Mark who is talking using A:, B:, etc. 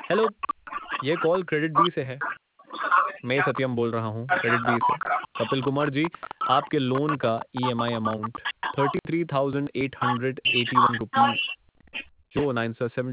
A: Hello, ये call credit B से है। मैं सत्यम बोल रहा हूँ क्रेडिट बी से। कपिल कुमार जी, आपके लोन का ईएमआई अमाउंट 33,881 रुपीज़ जो 9